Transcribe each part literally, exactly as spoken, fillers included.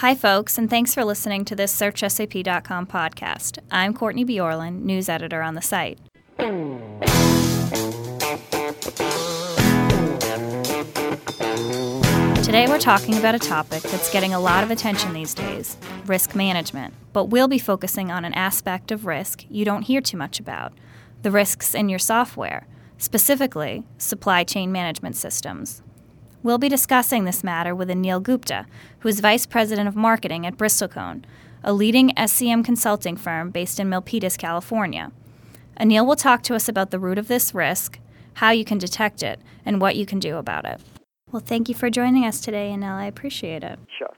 Hi, folks, and thanks for listening to this Search S A P dot com podcast. I'm Courtney Bjorlin, news editor on the site. Today we're talking about a topic that's getting a lot of attention these days, risk management. But we'll be focusing on an aspect of risk you don't hear too much about, the risks in your software, specifically supply chain management systems. We'll be discussing this matter with Anil Gupta, who is Vice President of Marketing at Bristlecone, a leading S C M consulting firm based in Milpitas, California. Anil will talk to us about the root of this risk, how you can detect it, and what you can do about it. Well, thank you for joining us today, Anil. I appreciate it. Sure.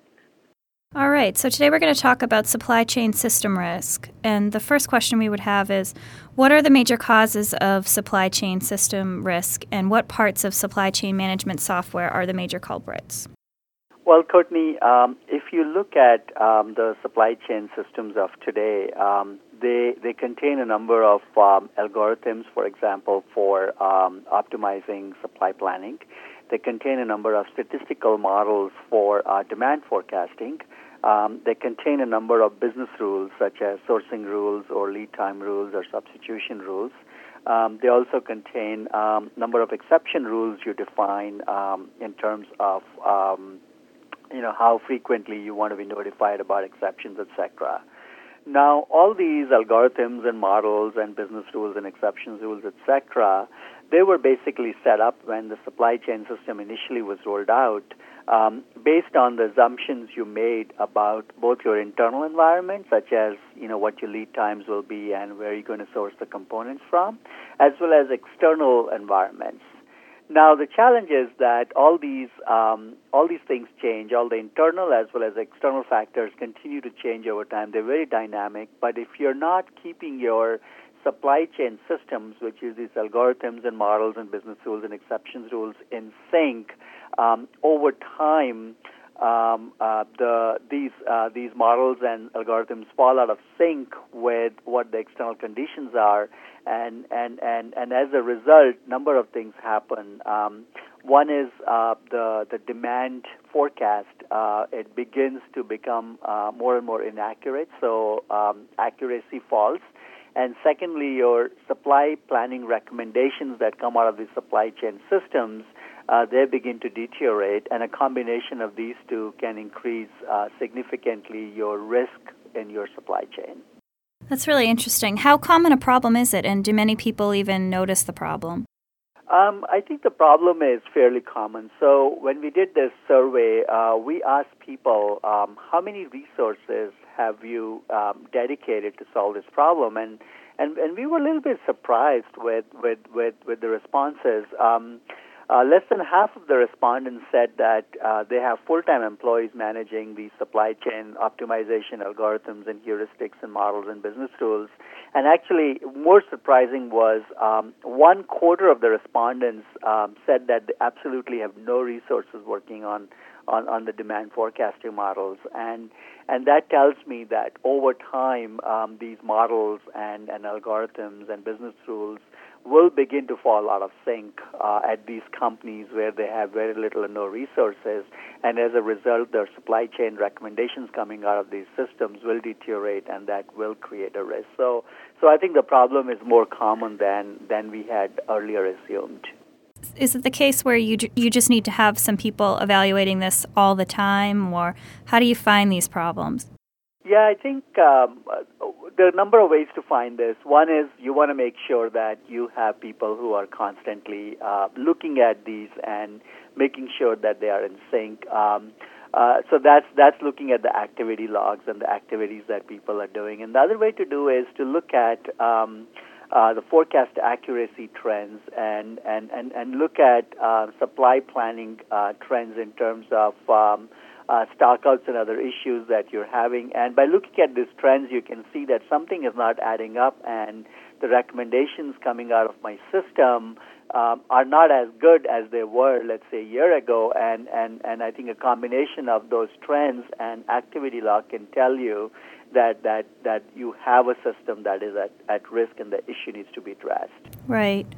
All right, so today we're going to talk about supply chain system risk. And the first question we would have is, what are the major causes of supply chain system risk, and what parts of supply chain management software are the major culprits? Well, Courtney, um, if you look at um, the supply chain systems of today, um, they they contain a number of um, algorithms, for example, for um, optimizing supply planning. They contain a number of statistical models for uh, demand forecasting. Um, they contain a number of business rules, such as sourcing rules or lead time rules or substitution rules. Um, they also contain a um, number of exception rules you define um, in terms of um, you know, how frequently you want to be notified about exceptions, et cetera. Now, all these algorithms and models and business rules and exceptions rules, et cetera, they were basically set up when the supply chain system initially was rolled out um, based on the assumptions you made about both your internal environment, such as, you know, what your lead times will be and where you're going to source the components from, as well as external environments. Now, the challenge is that all these um, all these things change. All the internal as well as external factors continue to change over time. They're very dynamic, but if you're not keeping your supply chain systems, which is these algorithms and models and business rules and exceptions rules, in sync, um, over time, um, uh, the these uh, these models and algorithms fall out of sync with what the external conditions are, and and and, and as a result, number of things happen. Um, one is uh, the the demand forecast. Uh, it begins to become uh, more and more inaccurate, so um, accuracy falls. And secondly, your supply planning recommendations that come out of the supply chain systems, uh, they begin to deteriorate, and a combination of these two can increase uh, significantly your risk in your supply chain. That's really interesting. How common a problem is it, and do many people even notice the problem? Um, I think the problem is fairly common. So when we did this survey, uh, we asked people, um, how many resources have you um, dedicated to solve this problem? And, and and we were a little bit surprised with, with, with, with the responses. Um, uh, less than half of the respondents said that uh, they have full-time employees managing the supply chain optimization algorithms and heuristics and models and business tools. And actually, more surprising was um, one quarter of the respondents um, said that they absolutely have no resources working on, on, on the demand forecasting models. And and that tells me that over time, um, these models and, and algorithms and business rules will begin to fall out of sync uh, at these companies where they have very little or no resources, and as a result, their supply chain recommendations coming out of these systems will deteriorate, and that will create a risk. So, so I think the problem is more common than than we had earlier assumed. Is it the case where you you just need to have some people evaluating this all the time, or how do you find these problems? Yeah, I think um, there are a number of ways to find this. One is you want to make sure that you have people who are constantly uh, looking at these and making sure that they are in sync. Um, uh, so that's that's looking at the activity logs and the activities that people are doing. And the other way to do is to look at um, uh, the forecast accuracy trends and and and, and look at uh, supply planning uh, trends in terms of um, Uh, stockouts and other issues that you're having. And by looking at these trends, you can see that something is not adding up, and the recommendations coming out of my system um, are not as good as they were, let's say, a year ago. And, and, and I think a combination of those trends and activity log can tell you that, that, that you have a system that is at, at risk and the issue needs to be addressed. Right.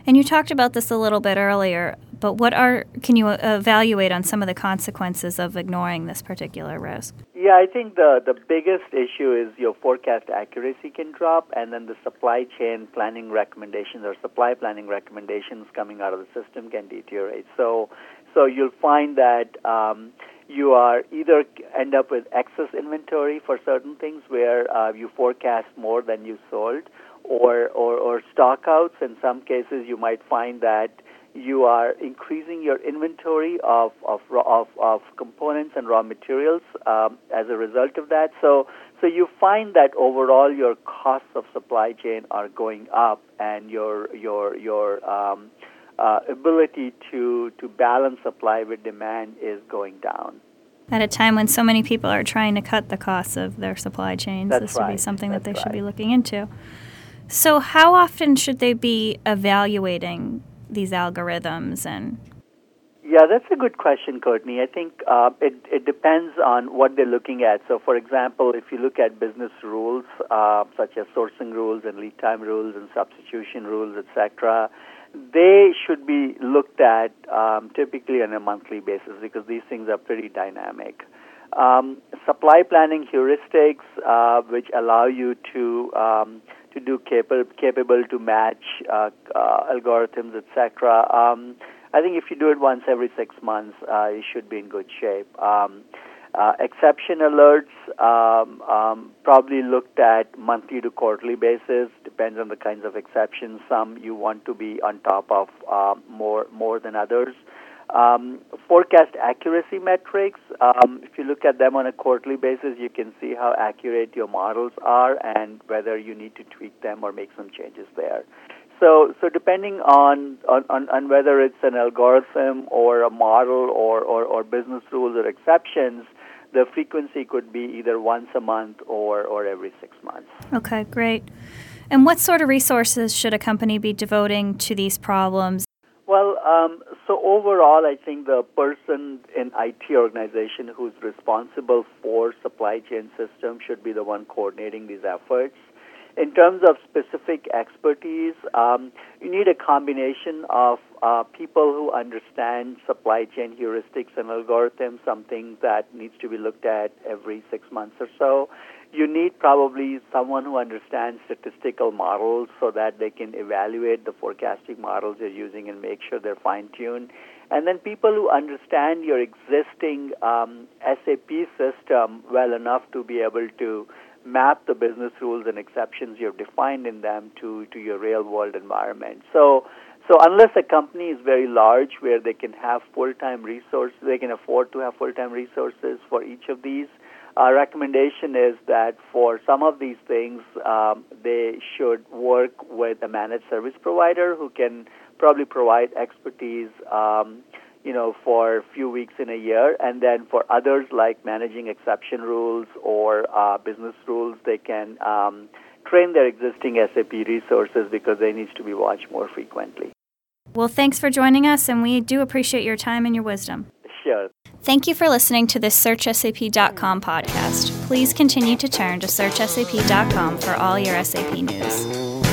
And you talked about this a little bit earlier, but what are can you evaluate on some of the consequences of ignoring this particular risk? Yeah, I think the, the biggest issue is your forecast accuracy can drop, and then the supply chain planning recommendations or supply planning recommendations coming out of the system can deteriorate. So, so you'll find that um, you are either end up with excess inventory for certain things where uh, you forecast more than you sold, or, or, or stockouts. In some cases, you might find that you are increasing your inventory of of of, of components and raw materials um, as a result of that. So so you find that overall your costs of supply chain are going up, and your your your um, uh, ability to to balance supply with demand is going down. At a time when so many people are trying to cut the costs of their supply chains, That's this would right. be something That's that they right. should be looking into. So how often should they be evaluating these algorithms? And yeah, that's a good question, Courtney. I think uh, it it depends on what they're looking at. So, for example, if you look at business rules uh, such as sourcing rules and lead time rules and substitution rules, et cetera, they should be looked at um, typically on a monthly basis because these things are pretty dynamic. Um, supply planning heuristics, uh, which allow you to um, to do capable capable to match uh, uh, algorithms, et cetera. Um, I think if you do it once every six months, uh, you should be in good shape. Um, uh, exception alerts um, um, probably looked at monthly to quarterly basis. Depends on the kinds of exceptions. Some you want to be on top of uh, more more than others. Um, forecast accuracy metrics, um, if you look at them on a quarterly basis, you can see how accurate your models are and whether you need to tweak them or make some changes there. So, so depending on, on, on, on whether it's an algorithm or a model or, or, or business rules or exceptions, the frequency could be either once a month or, or every six months. Okay, great. And what sort of resources should a company be devoting to these problems? Well, um, so overall, I think the person in I T organization who's responsible for supply chain system should be the one coordinating these efforts. In terms of specific expertise, um, you need a combination of uh, people who understand supply chain heuristics and algorithms, something that needs to be looked at every six months or so. You need probably someone who understands statistical models so that they can evaluate the forecasting models you're using and make sure they're fine-tuned. And then people who understand your existing um, S A P system well enough to be able to map the business rules and exceptions you've defined in them to, to your real-world environment. So, so unless a company is very large where they can have full-time resources, they can afford to have full-time resources for each of these, our recommendation is that for some of these things, um, they should work with a managed service provider who can probably provide expertise um, you know, for a few weeks in a year. And then for others like managing exception rules or uh, business rules, they can um, train their existing S A P resources because they need to be watched more frequently. Well, thanks for joining us, and we do appreciate your time and your wisdom. Sure. Thank you for listening to this search S A P dot com podcast. Please continue to turn to search S A P dot com for all your S A P news.